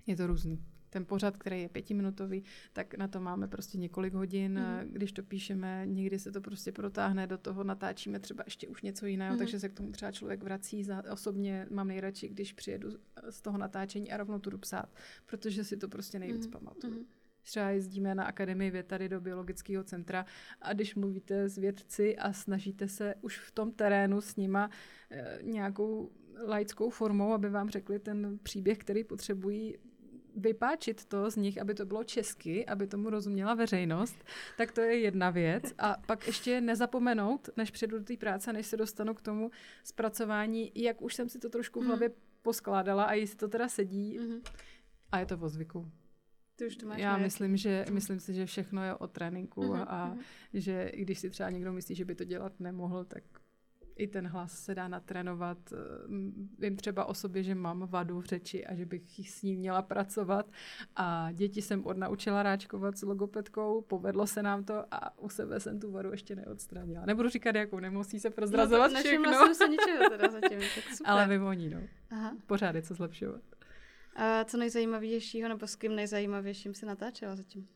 Speaker 2: Je to různý. Ten pořad, který je pětiminutový, tak na to máme prostě několik hodin. Mm. Když to píšeme, někdy se to prostě protáhne, do toho natáčíme třeba ještě už něco jiného, mm. takže se k tomu třeba člověk vrací. Za, osobně mám nejradši, když přijedu z toho natáčení a rovnou to jdu psát, protože si to prostě nejvíc mm. pamatuju. Mm. Třeba jezdíme na Akademii věd tady do biologického centra a když mluvíte s vědci a snažíte se už v tom terénu s nima e, nějakou laickou formou, aby vám řekli ten příběh, který potřebují, vypáčit to z nich, aby to bylo česky, aby tomu rozuměla veřejnost, tak to je jedna věc. A pak ještě nezapomenout, než přijdu do té práce, než se dostanu k tomu zpracování, jak už jsem si to trošku v hlavě poskládala a jestli to teda sedí. Mm-hmm. A je to o zvyku.
Speaker 1: Ty už to máš.
Speaker 2: Já myslím, že, myslím si, že všechno je o tréninku mm-hmm. a že i když si třeba někdo myslí, že by to dělat nemohl, tak i ten hlas se dá natrénovat. Vím třeba o sobě, že mám vadu v řeči a že bych s ní měla pracovat. A děti jsem odnaučila ráčkovat s logopedkou, povedlo se nám to a u sebe jsem tu vadu ještě neodstranila. Nebudu říkat jakou, nemusí se prozrazovat no, všechno.
Speaker 1: Nevšimla jsem se ničeho teda zatím, tak super.
Speaker 2: Ale vím o ní, no. Aha. Pořád je co zlepšovat.
Speaker 1: A co nejzajímavějšího nebo s kým nejzajímavějším se natáčela zatím?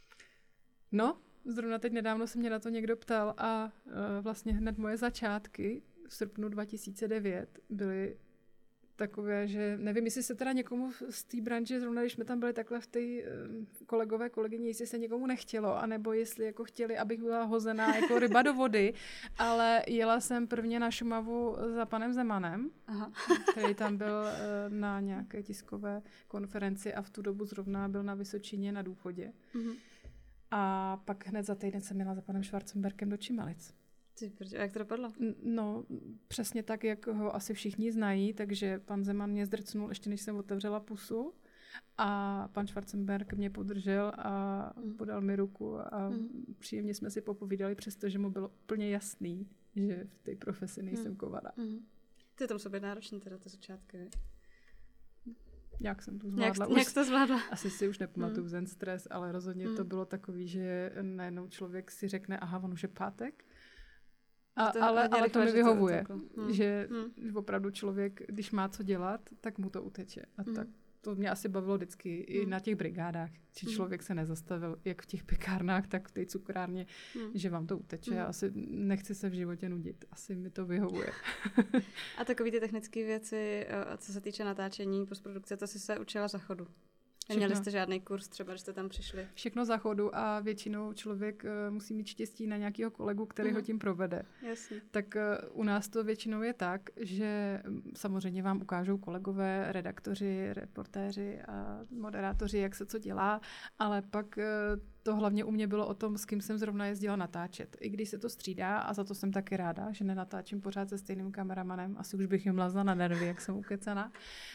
Speaker 2: No, zrovna teď nedávno se mě na to někdo ptal a uh, vlastně hned moje začátky v srpnu dva tisíce devět byly takové, že nevím, jestli se teda někomu z té branže, zrovna když jsme tam byli takhle v té uh, kolegové, kolegyně, jestli se někomu nechtělo, anebo jestli jako chtěli, abych byla hozená jako ryba do vody, ale jela jsem prvně na Šumavu za panem Zemanem, Aha. který tam byl uh, na nějaké tiskové konferenci a v tu dobu zrovna byl na Vysočině na důchodě. Mm-hmm. A pak hned za týden jsem jela za panem Schwarzenbergem do Čimalic.
Speaker 1: Ty, a jak to dopadlo?
Speaker 2: No, přesně tak, jak ho asi všichni znají, takže pan Zeman mě zdrcnul, ještě než jsem otevřela pusu a pan Schwarzenberg mě podržel a mm. podal mi ruku a mm. příjemně jsme si popovídali, přestože mu bylo úplně jasný, že v té profesi nejsem mm. kovaná. Mm.
Speaker 1: Ty tam jsou být náročný teda ty začátky, ne?
Speaker 2: Jak jsem to zvládla.
Speaker 1: Jak, jak to zvládla?
Speaker 2: Asi si už nepamatuju mm. ten stres, ale rozhodně mm. to bylo takový, že najednou člověk si řekne, aha, on už je pátek. A, to ale, ale to mi vyhovuje, to mm. že mm. opravdu člověk, když má co dělat, tak mu to uteče. A mm. tak to mě asi bavilo vždycky mm. i na těch brigádách, že člověk se nezastavil jak v těch pekárnách, tak v té cukrárně, mm. že vám to uteče. Mm. Já asi nechci se v životě nudit. Asi mi to vyhovuje.
Speaker 1: A takové ty technické věci, co se týče natáčení, postprodukce, to jsi se učila za chodu? Neměli jste žádný kurz třeba, když jste tam přišli?
Speaker 2: Všechno za chodu a většinou člověk uh, musí mít štěstí na nějakého kolegu, který uh-huh. ho tím provede.
Speaker 1: Jasně.
Speaker 2: Tak uh, u nás to většinou je tak, že samozřejmě vám ukážou kolegové, redaktoři, reportéři a moderátoři, jak se co dělá, ale pak uh, to hlavně u mě bylo o tom, s kým jsem zrovna jezdila natáčet. I když se to střídá a za to jsem taky ráda, že nenatáčím pořád se stejným kameramanem. Asi už bych jim mlazla na nervy, jak jsem ukecaná.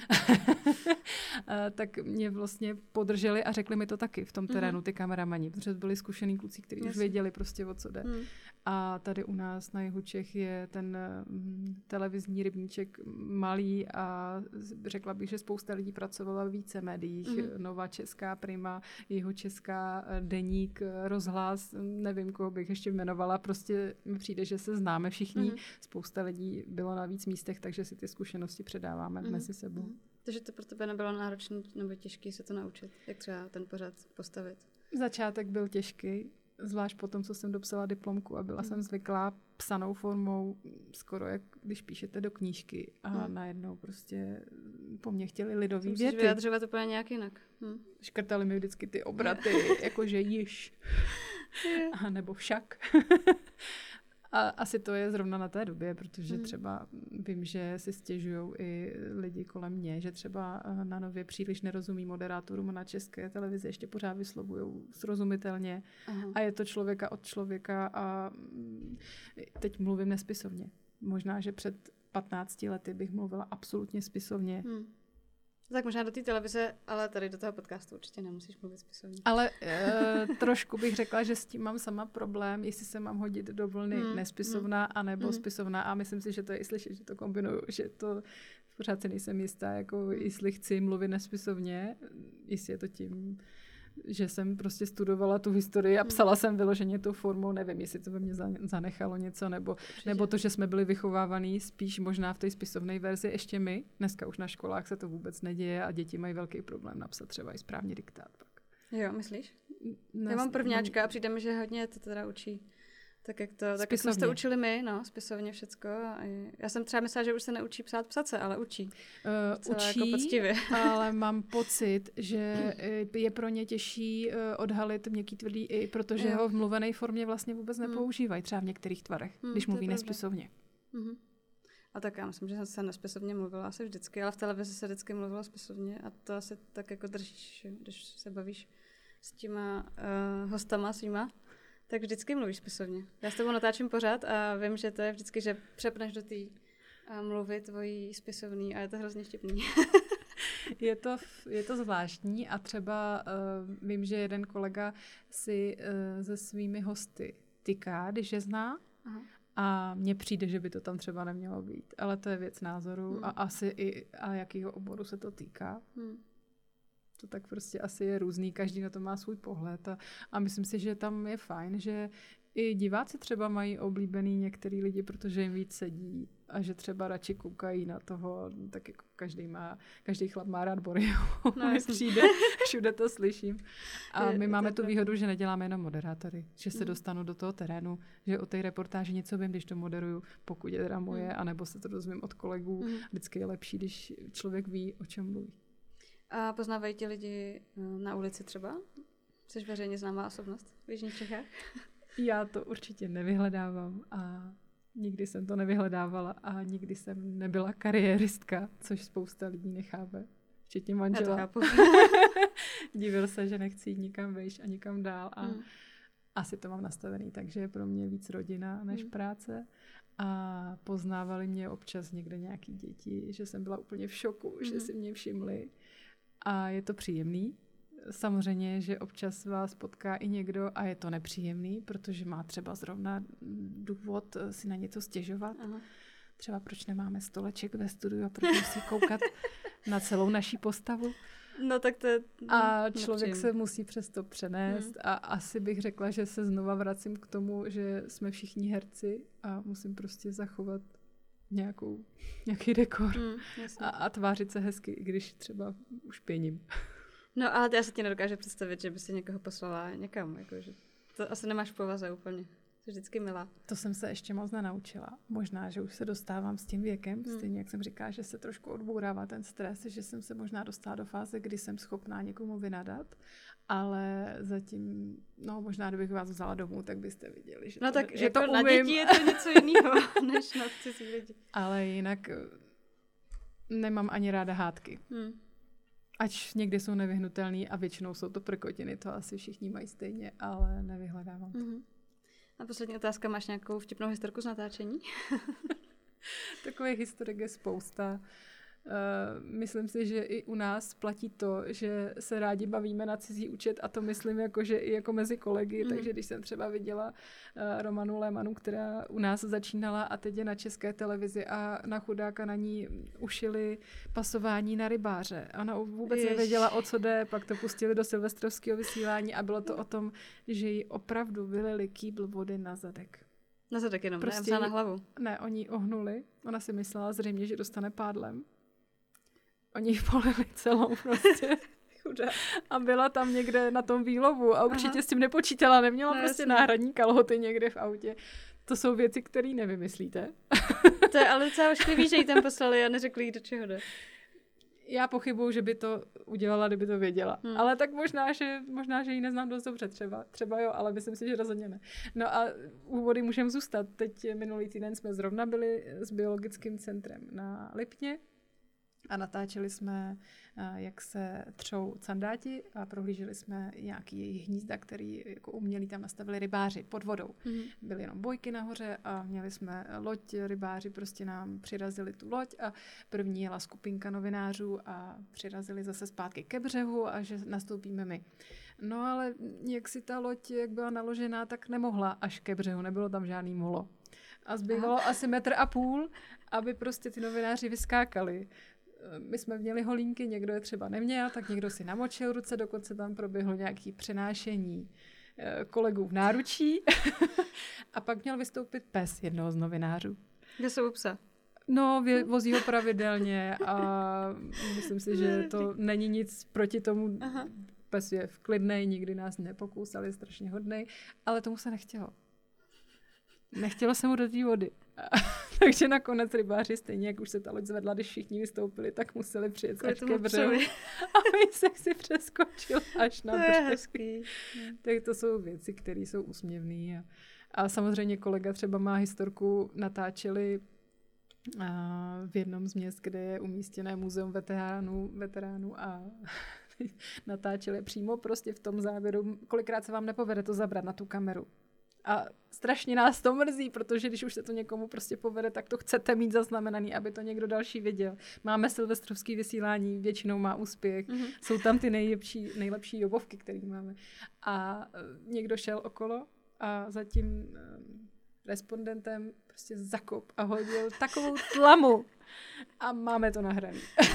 Speaker 2: Tak mě vlastně podrželi a řekli mi to taky v tom terénu ty kameramani, protože byli zkušený kluci, kteří už věděli prostě, o co jde. Mm. A tady u nás na jihu Čech je ten mm, televizní rybníček malý a řekla bych, že spousta lidí pracovala v více médiích. Mm. Nova Česká, Prima, Jihočeská, Deník, Rozhlas, nevím, koho bych ještě jmenovala. Prostě mi přijde, že se známe všichni. Mm. Spousta lidí bylo na víc místech, takže si ty zkušenosti předáváme mm. mezi sebou. Mm.
Speaker 1: Takže to pro tebe nebylo náročné nebo těžké se to naučit? Jak třeba ten pořad postavit?
Speaker 2: Začátek byl těžký, zvlášť po tom, co jsem dopsala diplomku a byla mm. jsem zvyklá psanou formou, skoro jak když píšete do knížky a mm. najednou prostě po mně chtěli lidový věty. Musíš
Speaker 1: vyjadřovat úplně nějak jinak. Mm.
Speaker 2: Škrtali mi vždycky ty obraty, jakože již. A nebo však. A asi to je zrovna na té době, protože mm. třeba vím, že si stěžují i lidi kolem mě, že třeba na Nově příliš nerozumí moderátorům na České televizi, ještě pořád vyslovují srozumitelně. Aha. A je to člověka od člověka a teď mluvím nespisovně. Možná, že před patnácti lety bych mluvila absolutně spisovně. Mm.
Speaker 1: Tak možná do té televize, ale tady do toho podcastu určitě nemusíš mluvit spisovně.
Speaker 2: Ale e, trošku bych řekla, že s tím mám sama problém, jestli se mám hodit do vlny mm, nespisovná mm, anebo mm. spisovná a myslím si, že to je i slyšet, že to kombinuju, že to pořád si nejsem jistá, jako jestli chci mluvit nespisovně, jestli je to tím, že jsem prostě studovala tu historii a psala jsem vyloženě tou formou, nevím, jestli to ve mně zanechalo něco, nebo, nebo to, že jsme byli vychovávaný spíš možná v té spisovné verzi ještě my. Dneska už na školách se to vůbec neděje a děti mají velký problém napsat třeba i správně diktát. Pak.
Speaker 1: Jo, myslíš?
Speaker 2: Nes,
Speaker 1: Já mám prvňáčka a přijde mi, že hodně to teda učí. Tak jak to, tak jak jsme to učili my, no, spisovně všecko. A já jsem třeba myslela, že už se neučí psát psace, ale učí.
Speaker 2: Uh, učí,
Speaker 1: jako poctivě.
Speaker 2: Ale mám pocit, že je pro ně těžší uh, odhalit měkký tvrdý i, protože jo. ho v mluvené formě vlastně vůbec hmm. nepoužívají, třeba v některých tvarech, hmm, když mluví nespisovně.
Speaker 1: Hmm. A tak já myslím, že jsem se nespisovně mluvila asi vždycky, ale v televizi se vždycky mluvilo spisovně a to asi tak jako držíš, když se bavíš s těma uh, hostama svýma. Tak vždycky mluvíš spisovně. Já s tebou natáčím pořád a vím, že to je vždycky, že přepneš do té mluvy tvojí spisovný a je to hrozně vtipný.
Speaker 2: je, to, je to zvláštní a třeba uh, vím, že jeden kolega si uh, se svými hosty tyká, když je zná. Aha. A mně přijde, že by to tam třeba nemělo být. Ale to je věc názoru hmm. a asi i a jakýho oboru se to týká. Hmm. To tak prostě asi je různý, každý na to má svůj pohled a, a myslím si, že tam je fajn, že i diváci třeba mají oblíbený některý lidi, protože jim víc sedí a že třeba radši koukají na toho, tak jako každý má, každý chlap má rád Boryho, no, přijde, všude to slyším. A my máme tu výhodu, že neděláme jenom moderátory, že se dostanu do toho terénu, že o té reportáži něco vím, když to moderuju, pokud je teda moje, anebo se to dozvím od kolegů. Vždycky je lepší, když člověk ví, o čem mluví.
Speaker 1: A poznávají ti lidi na ulici třeba? Jsi veřejně známá osobnost v Jižních Čechách?
Speaker 2: Já to určitě nevyhledávám a nikdy jsem to nevyhledávala a nikdy jsem nebyla kariéristka, což spousta lidí nechápe, včetně manžela.
Speaker 1: Já to chápu.
Speaker 2: Divil se, že nechci jít nikam vejš a nikam dál a hmm. asi to mám nastavený, takže je pro mě víc rodina než hmm. práce. A poznávali mě občas někde nějaký děti, že jsem byla úplně v šoku, hmm. že si mě všimli. A je to příjemný. Samozřejmě, že občas vás potká i někdo a je to nepříjemný, protože má třeba zrovna důvod si na něco stěžovat. Aha. Třeba proč nemáme stoleček ve studiu a proč musí koukat na celou naší postavu.
Speaker 1: No tak to je
Speaker 2: A člověk nepříjemný. Se musí přes to přenést hmm. a asi bych řekla, že se znova vracím k tomu, že jsme všichni herci a musím prostě zachovat nějakou, nějaký dekor mm, a, a tvářit se hezky, i když třeba už pěním.
Speaker 1: No ale já se ti nedokážu představit, že by si někoho poslala někam, jakože to asi nemáš v povaze úplně. Jsi vždycky milá.
Speaker 2: To jsem se ještě moc nenaučila. Možná, že už se dostávám s tím věkem, mm. stejně jak jsem říkala, že se trošku odbourává ten stres, že jsem se možná dostala do fáze, kdy jsem schopná někomu vynadat, ale zatím, no možná, kdybych vás vzala domů, tak byste viděli, že
Speaker 1: no
Speaker 2: to,
Speaker 1: tak
Speaker 2: že
Speaker 1: jako
Speaker 2: to
Speaker 1: na
Speaker 2: umím.
Speaker 1: děti je to něco jiného, než na cizí lidi.
Speaker 2: Ale jinak nemám ani ráda hádky. Hmm. Ač někdy jsou nevyhnutelný a většinou jsou to prkotiny, to asi všichni mají stejně, ale nevyhledávám to. Hmm.
Speaker 1: A poslední otázka, máš nějakou vtipnou historku z natáčení?
Speaker 2: Takových historek je spousta. Uh, myslím si, že i u nás platí to, že se rádi bavíme na cizí účet a to myslím jako, že i jako mezi kolegy, mm. takže když jsem třeba viděla uh, Romanu Lémanu, která u nás začínala a teď je na České televizi a na chudáka na ní ušili pasování na rybáře. Ona vůbec Jež. nevěděla, o co jde, pak to pustili do silvestrovského vysílání a bylo to o tom, že jí opravdu vylili kýbl vody na zadek.
Speaker 1: Na zadek jenom,
Speaker 2: prostě
Speaker 1: ne, na hlavu.
Speaker 2: Ne, oni ji ohnuli, ona si myslela zřejmě, že dostane pádlem. Oni ji polili celou prostě. A byla tam někde na tom výlovu a určitě Aha. s tím nepočítala, neměla no, prostě jasný. náhradní kalhoty někde v autě. To jsou věci, které nevymyslíte.
Speaker 1: To je ale docela ošklivý, že jí tam poslali a neřekli jí, do čeho jde.
Speaker 2: Já pochybuju, že by to udělala, kdyby to věděla. Hmm. Ale tak možná, že, možná, že ji neznám dost dobře třeba. Třeba jo, ale myslím si, že rozhodně ne. No a úvody můžeme zůstat. Teď minulý týden jsme zrovna byli s biologickým centrem na Lipně a natáčeli jsme, jak se třou candáti a prohlíželi jsme nějaký jejich hnízda, který jako umělí tam nastavili rybáři pod vodou. Mm-hmm. Byly jenom bojky nahoře a měli jsme loď, rybáři prostě nám přirazili tu loď a první jela skupinka novinářů a přirazili zase zpátky ke břehu a že nastoupíme my. No ale jak si ta loď, jak byla naložená, tak nemohla až ke břehu, nebylo tam žádný molo. A zbývalo Aha. asi metr a půl, aby prostě ty novináři vyskákali. my jsme měli holínky, někdo je třeba neměl, tak někdo si namočil ruce, dokonce tam proběhlo nějaké přenášení kolegů v náručí. A pak měl vystoupit pes jednoho z novinářů.
Speaker 1: Kde jsou psa?
Speaker 2: No, vě, vozí ho pravidelně a myslím si, že to není nic proti tomu. Aha. Pes je klidnej, nikdy nás nepokousal, je strašně hodnej, ale tomu se nechtělo. Nechtělo se mu do té vody. Takže nakonec rybáři, stejně jak už se ta loď zvedla, když všichni vystoupili, tak museli přijet až ke břehu. A Pejsek si přeskočil až na břeh. Tak to jsou věci, které jsou úsměvné. A, a samozřejmě kolega třeba má historku, natáčeli a, v jednom z měst, kde je umístěné muzeum veteránů, veteránů a natáčeli přímo prostě v tom závěru. Kolikrát se vám nepovede to zabrat na tu kameru. A strašně nás to mrzí, protože když už se to někomu prostě povede, tak to chcete mít zaznamenaný, aby to někdo další viděl. Máme silvestrovský vysílání, většinou má úspěch, mm-hmm. jsou tam ty nejlepší, nejlepší jobovky, které máme. A někdo šel okolo a za tím respondentem prostě zakop a hodil takovou tlamu. A máme to nahrané.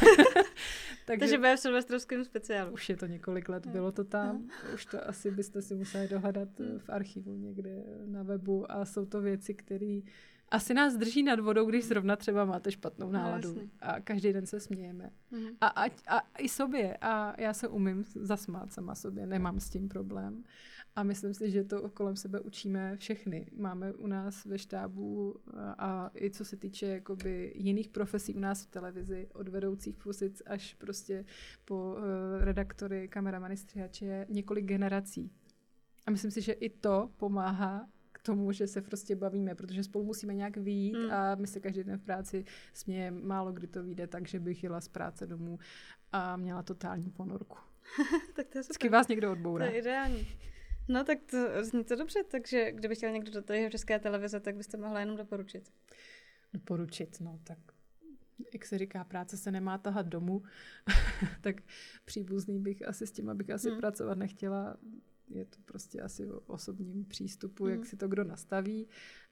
Speaker 1: Takže, Takže bude v silvestrovském speciálu.
Speaker 2: Už je to několik let, bylo to tam. Už to asi byste si museli dohledat v archivu někde na webu a jsou to věci, které asi nás drží nad vodou, když zrovna třeba máte špatnou náladu. No, a každý den se smějeme. Mm-hmm. A, a, a i sobě. A já se umím zasmát sama sobě, nemám s tím problém. A myslím si, že to kolem sebe učíme všechny. Máme u nás ve štábu a, a i co se týče jakoby jiných profesí u nás v televizi, od vedoucích pozic až prostě po uh, redaktory, kameramany, střihače, několik generací. A myslím si, že i to pomáhá k tomu, že se prostě bavíme, protože spolu musíme nějak vyjít mm. a my se každý den v práci smějeme, málo kdy to vyjde, takže bych jela z práce domů a měla totální ponorku.
Speaker 1: Tak to je super.
Speaker 2: Vždycky vás někdo odbourá.
Speaker 1: To je ideální. No tak to zní to dobře, takže kdyby chtěl někdo do toho České televize, tak byste mohla jenom doporučit.
Speaker 2: Doporučit, no tak jak se říká, práce se nemá tahat domů, tak příbuzný bych asi s tím, abych asi hmm. pracovat nechtěla. Je to prostě asi o osobním přístupu, hmm. jak si to kdo nastaví.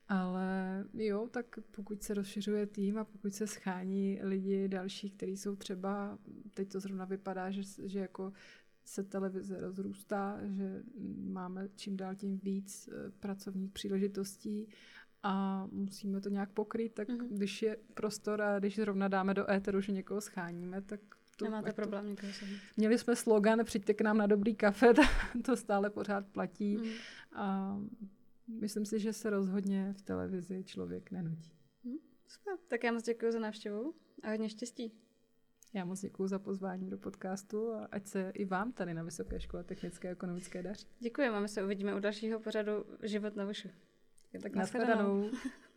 Speaker 2: Ale jo, tak pokud se rozšiřuje tým a pokud se schání lidi další, kteří jsou třeba, teď to zrovna vypadá, že, že jako se televize rozrůstá, že máme čím dál tím víc pracovních příležitostí a musíme to nějak pokrýt, tak mm-hmm. když je prostor a když zrovna dáme do éteru, že někoho scháníme, tak to...
Speaker 1: Nemáte problém někoho sehnout.
Speaker 2: Měli jsme slogan přijďte k nám na dobrý kafe, to stále pořád platí mm. a myslím si, že se rozhodně v televizi člověk nenudí.
Speaker 1: Mm, super, tak já moc děkuji za návštěvu a hodně štěstí.
Speaker 2: Já moc děkuji za pozvání do podcastu a ať se i vám tady na Vysoké škole technické a ekonomické daří.
Speaker 1: Děkuji, máme se uvidíme u dalšího pořadu Život na Vyšu.
Speaker 2: Tak nashledanou.